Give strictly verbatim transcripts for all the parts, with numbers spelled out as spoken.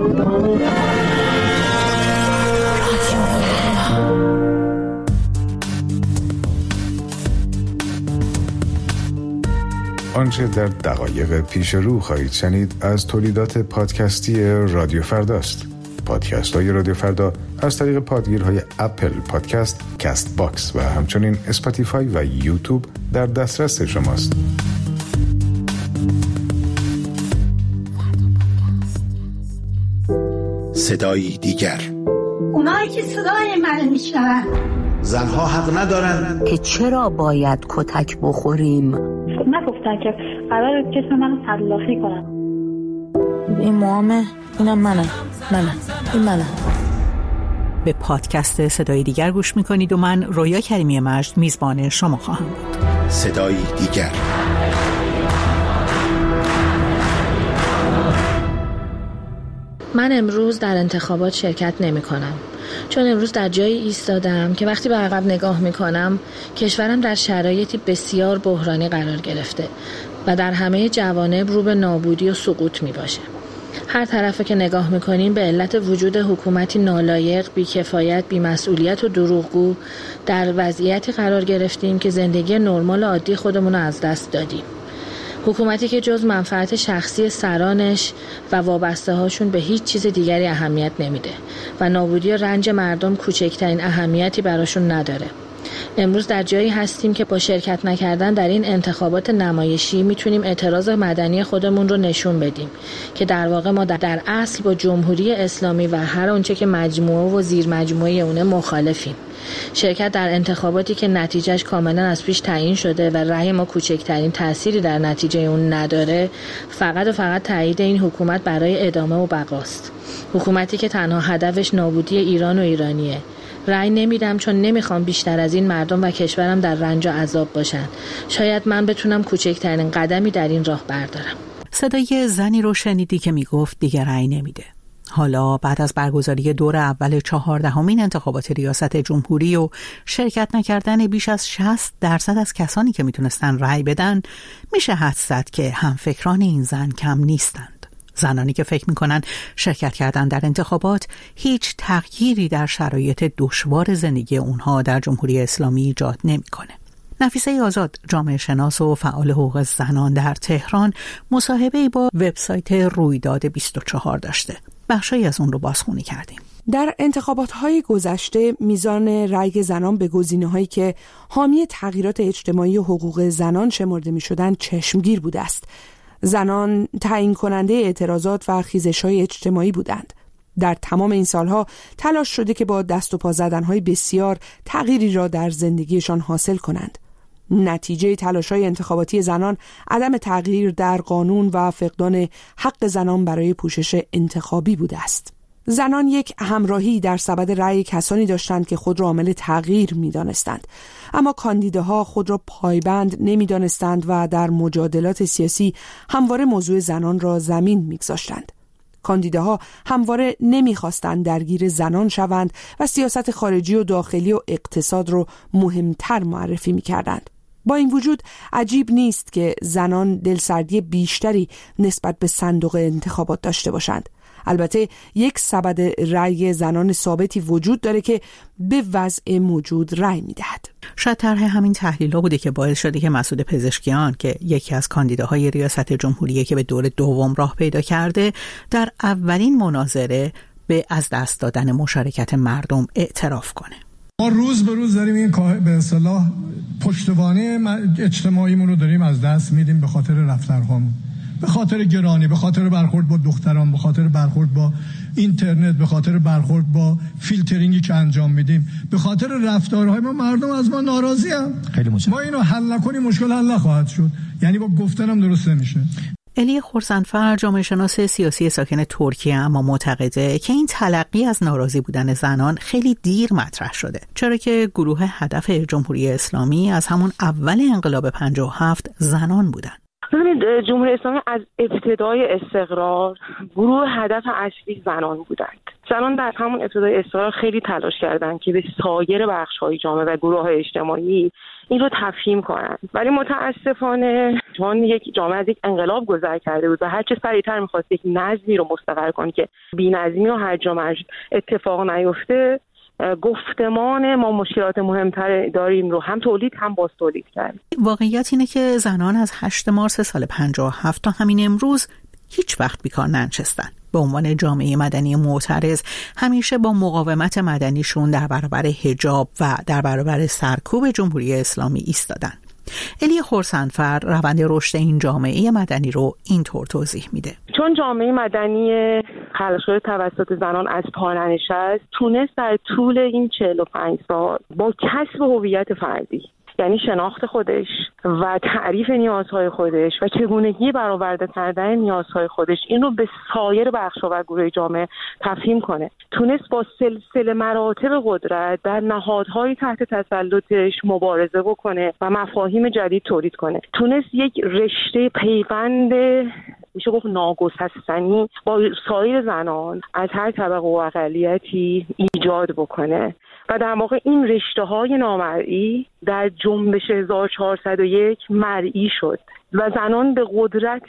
آنچه در دقایق پیش رو خواهید شنید از تولیدات پادکستی رادیو فرداست. پادکست های رادیو فردا از طریق پادگیرهای اپل پادکست، کست باکس و همچنین اسپاتیفای و یوتیوب در دسترس شماست. صدایی دیگر، اونایی که صدای من میشنون. زنها حق ندارن که چرا باید کتک بخوریم. نگفتن که قراره جسم منو تلافی کنن. این موامه، اینم منم منم این منم. به پادکست صدای دیگر گوش میکنید و من رویا کریمی مجد میزبان شما خواهم بود. صدای دیگر. من امروز در انتخابات شرکت نمی کنم، چون امروز در جایی ایستادم که وقتی به عقب نگاه می کنم کشورم در شرایطی بسیار بحرانی قرار گرفته و در همه جوانب رو به نابودی و سقوط می باشه. هر طرفه که نگاه می کنیم به علت وجود حکومتی نالایق، بی‌کفایت، بی‌مسئولیت و دروغگو در وضعیتی قرار گرفتیم که زندگی نرمال عادی خودمون رو از دست دادیم. حکومتی که جز منفعت شخصی سرانش و وابسته هاشون به هیچ چیز دیگری اهمیت نمیده و نابودی و رنج مردم کوچکترین اهمیتی براشون نداره. امروز در جایی هستیم که با شرکت نکردن در این انتخابات نمایشی میتونیم اعتراض مدنی خودمون رو نشون بدیم که در واقع ما در اصل با جمهوری اسلامی و هر آنچه که مجموعه و زیر مجموعه اونه مخالفیم. شرکت در انتخاباتی که نتیجهش کاملا از پیش تعیین شده و رأی ما کوچکترین تأثیری در نتیجه اون نداره، فقط و فقط تایید این حکومت برای ادامه و بقاست. حکومتی که تنها هدفش نابودی ایران و ایرانیه. رأی نمیدم چون نمیخوام بیشتر از این مردم و کشورم در رنج و عذاب باشن. شاید من بتونم کوچکترین قدمی در این راه بردارم. صدای زنی رو شنیدی که میگفت دیگه رأی نمیده. حالا بعد از برگزاری دور اول چهاردهمین انتخابات ریاست جمهوری و شرکت نکردن بیش از شصت درصد از کسانی که میتونستن رأی بدن، میشه حدس زد که همفکران این زن کم نیستند. زنانی که فکر میکنن شرکت کردن در انتخابات هیچ تغییری در شرایط دشوار زندگی اونها در جمهوری اسلامی ایجاد نمیکنه. نفیسه آزاد، جامعه شناس و فعال حقوق زنان در تهران، مصاحبه‌ای با وبسایت رویداد بیست و چهار داشته. بخشی از اون رو بازخوانی کردیم. در انتخابات‌های گذشته میزان رأی زنان به گزینه‌هایی که حامی تغییرات اجتماعی و حقوق زنان شمرده می‌شدند چشمگیر بوده است. زنان تعیین کننده اعتراضات و خیزش‌های اجتماعی بودند. در تمام این سالها تلاش شده که با دست و پا زدن‌های بسیار تغییری را در زندگیشان حاصل کنند. نتیجه تلاش‌های انتخاباتی زنان عدم تغییر در قانون و فقدان حق زنان برای پوشش انتخابی بوده است. زنان یک همراهی در سبد رأی کسانی داشتند که خود را عامل تغییر می‌دانستند، اما کاندیداها خود را پایبند نمی‌دانستند و در مجادلات سیاسی همواره موضوع زنان را زمین می‌گذاشتند. کاندیداها همواره نمی‌خواستند درگیر زنان شوند و سیاست خارجی و داخلی و اقتصاد را مهمتر معرفی می‌کردند. با این وجود عجیب نیست که زنان دلسردی بیشتری نسبت به صندوق انتخابات داشته باشند. البته یک سبد رأی زنان ثابتی وجود داره که به وضع موجود رأی میدهد. شاید طرح همین تحلیل‌ها بوده که باعث شده که مسعود پزشکیان که یکی از کاندیداهای ریاست جمهوری که به دور دوم راه پیدا کرده، در اولین مناظره به از دست دادن مشارکت مردم اعتراف کنه. ما روز به روز داریم این به اصطلاح پشتوانه اجتماعیمون رو داریم از دست میدیم به خاطر رفتارهامون، به خاطر گرانی، به خاطر برخورد با دختران، به خاطر برخورد با اینترنت، به خاطر برخورد با فیلترینگی که انجام میدیم، به خاطر رفتارهای ما مردم از ما ناراضی ان. خیلی مشکل. ما اینو حل نکنیم مشکل حل نخواهد شد. یعنی با گفتنم درست نمیشه. الی خورسندفر، جامعه شناس سیاسی ساکن ترکیه، اما معتقده که این تلقی از ناراضی بودن زنان خیلی دیر مطرح شده، چرا که گروه هدف جمهوری اسلامی از همون اول انقلاب پنجاه و هفت زنان بودن. ببینید، جمهوری اسلامی از ابتدای استقرار گروه هدف اصلی زنان بودند. زنان در همون ابتدای استقرار خیلی تلاش کردند که به سایر بخش‌های جامعه و گروه‌های اجتماعی این رو تفهیم کنن. ولی متاسفانه چون یک جامعه از یک انقلاب گذر کرده بود و هر چه سریعتر می‌خواست یک نظمی رو مستقر کنه که بی‌نظمی و هرج و مرج اتفاق نیفته، گفتمان ما مشکلات مهمتر داریم رو هم تولید هم باز تولید کرد. واقعیت اینه که زنان از هشت مارس سال پنجاه و هفت تا همین امروز هیچ وقت بیکار ننشستن. به عنوان جامعه مدنی معترض همیشه با مقاومت مدنیشون در برابر حجاب و در برابر سرکوب جمهوری اسلامی ایستادن. الی خرسندفر روند رشد این جامعه مدنی رو اینطور توضیح میده. چون جامعه مدنی خلق شده توسط زنان از پا ننشست، تونست در طول این چهل و پنج سال با کسب هویت فردی، یعنی شناخت خودش و تعریف نیازهای خودش و چگونگی برآورده کردن نیازهای خودش، این رو به سایر بخش‌ها و گروه جامعه تفهیم کنه. تونست با سلسله مراتب قدرت در نهادهای تحت تسلطش مبارزه بکنه و مفاهیم جدید تولید کنه. تونست یک رشته پیوند میشه گفت ناگسستنی با سایر زنان از هر طبقه و اقلیتی ایجاد بکنه و در واقع این رشته‌های نامرئی در جنبش هزار و چهارصد و یک مرئی شد و زنان به قدرت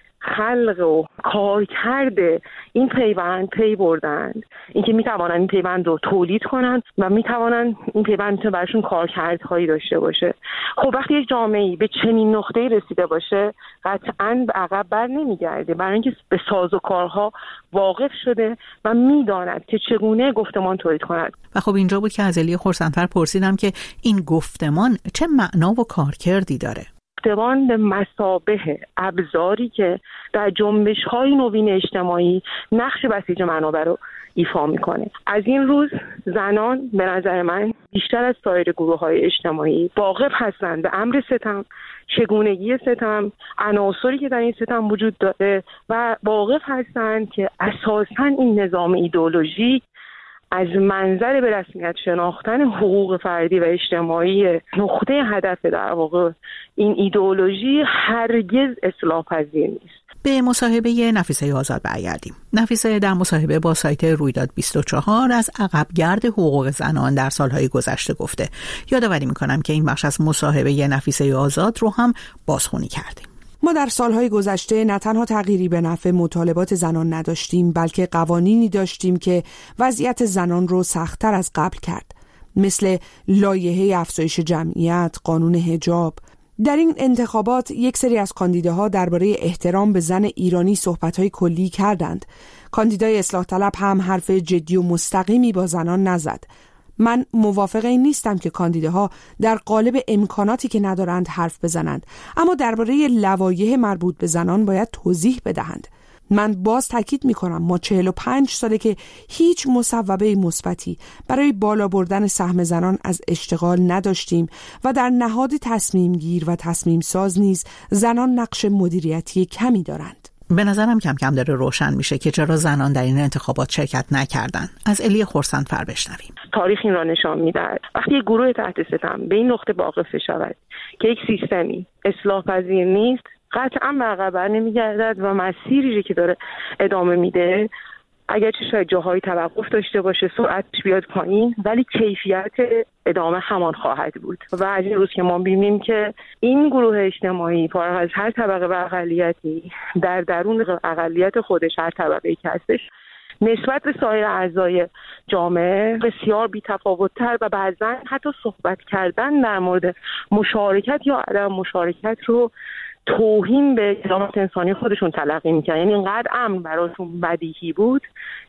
خلق و کارکرد این پیوند پی بردند، اینکه میتوانند این پیوند رو تولید کنند و میتوانند این پیوند براشون کارکردهایی داشته باشه. خب وقتی یک جامعه‌ای به چنین نقطه‌ای رسیده باشه قطعاً به عقب بر نمیگرده، برای اینکه به سازوکارها واقف شده و میداند که چگونه گفتمان تولید کند. و خب اینجا بود که از الی خرسندفر پرسیدم که این گفتمان چه معنا و کارکردی داره؟ گفتمان به مثابه ابزاری که در جنبش‌های نوین اجتماعی نقش بسیج منابع رو ایفا میکنه. از این روز زنان به نظر من بیشتر از سایر گروه‌های اجتماعی واقف هستند به امر ستم، چگونگی ستم، عناصری که در این ستم وجود داره و واقف هستند که اساساً این نظام ایدئولوژی از منظر به رسمیت شناختن حقوق فردی و اجتماعی نقطه هدف در واقع این ایدئولوژی هرگز اصلاح پذیر نیست. به مصاحبه نفیسه آزاد برگردیم. نفیسه در مصاحبه با سایت رویداد بیست و چهار از عقبگرد حقوق زنان در سالهای گذشته گفته. یادآوری میکنم که این بخش از مصاحبه نفیسه آزاد رو هم بازخوانی کردیم. ما در سالهای گذشته نه تنها تغییری به نفع مطالبات زنان نداشتیم، بلکه قوانینی داشتیم که وضعیت زنان رو سخت‌تر از قبل کرد، مثل لایحه افزایش جمعیت، قانون حجاب. در این انتخابات یک سری از کاندیداها درباره احترام به زن ایرانی صحبت‌های کلی کردند. کاندیدای اصلاح طلب هم حرف جدی و مستقیمی با زنان نزد. من موافق این نیستم که کاندیداها در قالب امکاناتی که ندارند حرف بزنند، اما درباره لوایح مربوط به زنان باید توضیح بدهند. من باز تاکید می‌کنم ما چهل و پنج ساله که هیچ مصوبه مثبتی برای بالا بردن سهم زنان از اشتغال نداشتیم و در نهاد تصمیم گیر و تصمیم ساز نیز زنان نقش مدیریتی کمی دارند. به نظرم کم کم داره روشن میشه که چرا زنان در این انتخابات شرکت نکردن. از الی خرسندفر بشنویم. تاریخ این را نشان می‌دهد وقتی یک گروه تحت ستم به این نقطه واقف شود که یک سیستمی اصلاح پذیر نیست، قطعاً به عقب بر نمیگردد و مسیری که داره ادامه میده اگرچه شاید جاهای توقف داشته باشه، سرعتش بیاد پایین، ولی کیفیت ادامه همان خواهد بود. و از این روز که ما ببینیم که این گروه اجتماعی فارغ از هر طبقه و اقلیتی در درون اقلیت خودش هر طبقه‌ای که هستش نسبت به سایر اعضای جامعه بسیار بی‌تفاوت‌تر و بعضاً حتی صحبت کردن در مورد مشارکت یا عدم مشارکت رو توهین به کرامت انسانی خودشون تلقی می‌کردن. یعنی اینقدر امن براشون بدیهی بود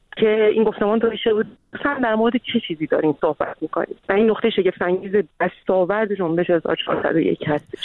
که این گفتمان داشته بود مثلا در مورد چه چیزی دارین صحبت می‌کنید و این نقطه شگفت‌انگیز دستاورد جنبش هزار و چهارصد و یک هستش.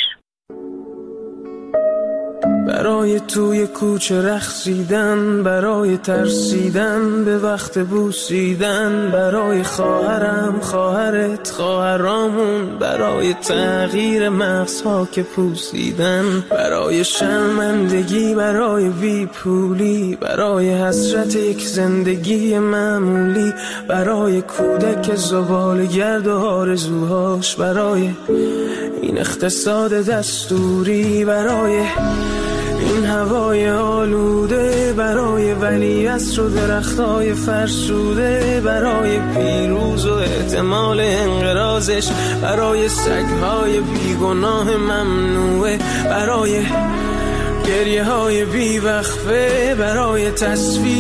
برای توی کوچه رقصیدن، برای ترسیدن به وقت بوسیدن، برای خواهرم خواهرت خواهرامون، برای تغییر مغزها که پوسیدن، برای شرمندگی، برای بی پولی، برای حسرت یک زندگی معمولی، برای کودک زباله‌گرد و آرزوهاش، برای این اقتصاد دستوری، برای این هوای آلوده، برای ولیعصر و درختای فرسوده، برای پیروز و احتمال انقراضش، برای سگهای بیگناه ممنوعه، برای گریه های بیوقفه، برای تصویر